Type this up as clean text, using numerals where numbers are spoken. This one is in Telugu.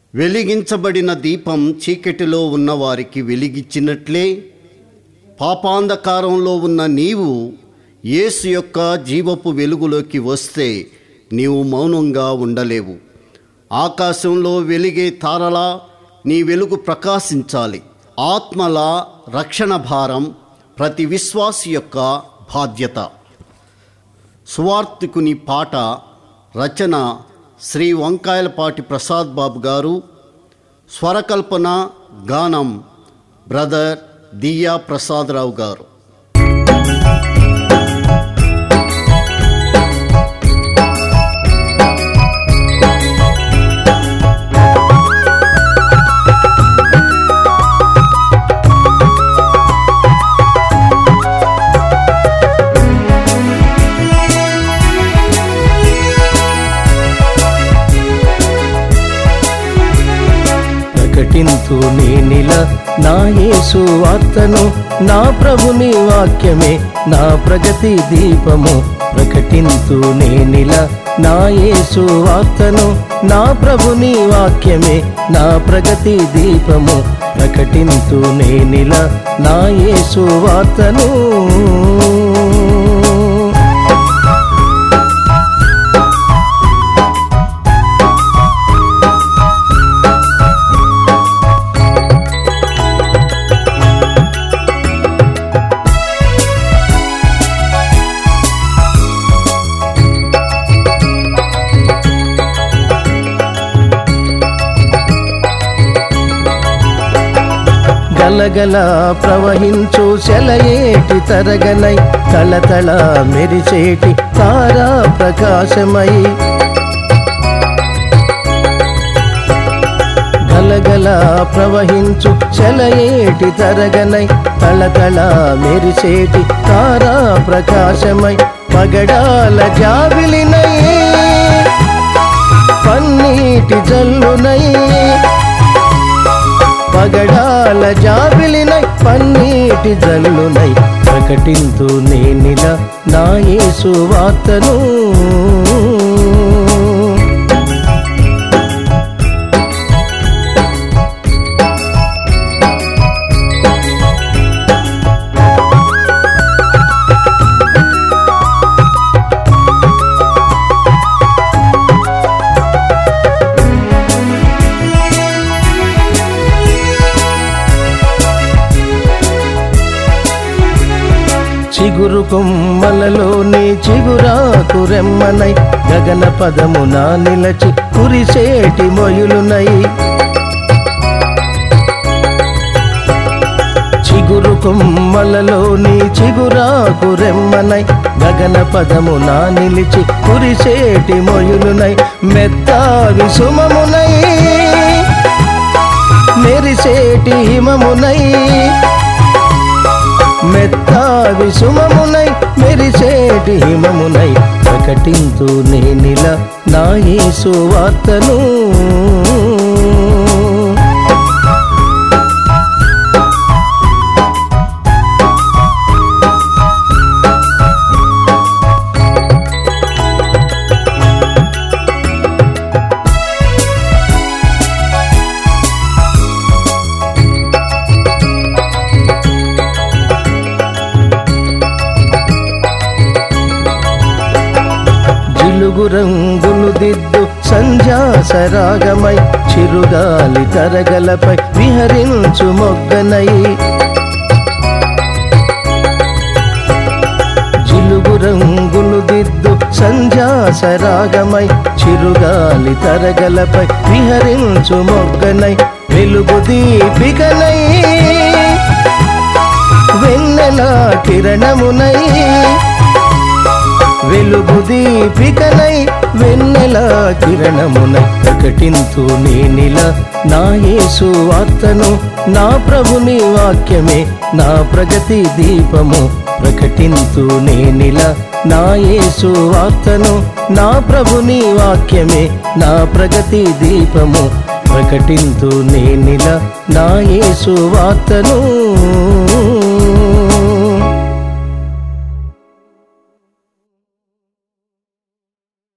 వెలిగించబడిన దీపం చీకటిలో ఉన్నవారికి వెలిగిచ్చినట్లే పాపాంధకారంలో ఉన్న నీవు యేసు యొక్క జీవపు వెలుగులోకి వస్తే నీవు మౌనంగా ఉండలేవు. ఆకాశంలో వెలిగే తారలా నీ వెలుగు ప్రకాశించాలి. ఆత్మల రక్షణ భారం ప్రతి విశ్వాసి యొక్క బాధ్యత. సువార్తికుని పాట రచన శ్రీ వంకాయలపాటి ప్రసాద్ బాబు గారు. స్వరకల్పన గానం బ్రదర్ దియ్యా ప్రసాదరావు గారు. ప్రకటింతు నేనిలా నా యేసు వార్తను, నా ప్రభుని వాక్యమే నా ప్రగతి దీపము. ప్రకటింతు నేనిలా నా యేసు వార్తను, నా ప్రభుని వాక్యమే నా ప్రగతి దీపము. ప్రకటింతు నేనిలా నా యేసు వార్తను. గలగల ప్రవహించు సెలయేటి తరగనై, తళతళ మెరిసేటి తారా ప్రకాశమై. గలగల ప్రవహించు సెలయేటి తరగనై, తళతళ మెరిసేటి తారా ప్రకాశమై. పగడాల జాబిలినై పన్నీటి జల్లునై, పగడాల జాబిలినై పన్నీటి జల్లునై. ప్రకటింతు నేనిలా నా యేసు వార్తను. చిగురు కొమ్మలలోని చిగురాకు రెమ్మనై, గగన పదమున నిలచి కురిసేటి మొయులునై. చిగురు కొమ్మలలోని చిగురాకు రెమ్మనై, గగన పదమున నిలిచి కురిసేటి మొయులునై. మెత్తావి సుమమునై మెరిసేటి హిమమునై, మెత్తావి సుమమునై మెరిసేటి హిమమునై. ప్రకటింతు నేనిలా నా యేసు వార్తను. జిలుగు రంగులు దిద్దు సంధ్యాసరాగమై, చిరుగాలి తరగలపై విహరించు మొగ్గనై. జిలుగు రంగులు దిద్దు సంధ్యాసరాగమై, చిరుగాలి తరగలపై విహరించు మొగ్గనై. వెలుగు దీపికనై వెన్నెల కిరణమునై, వెలుగు దీపికనై వెన్నెల కిరణమునై. ప్రకటింతు నేనిలా నా యేసు వార్తను, నా ప్రభుని వాక్యమే నా ప్రగతి దీపము. ప్రకటింతు నేనిలా నా యేసు వార్తను, నా ప్రభుని వాక్యమే నా ప్రగతి దీపము. ప్రకటింతు నేనిలా నా యేసు వార్తను.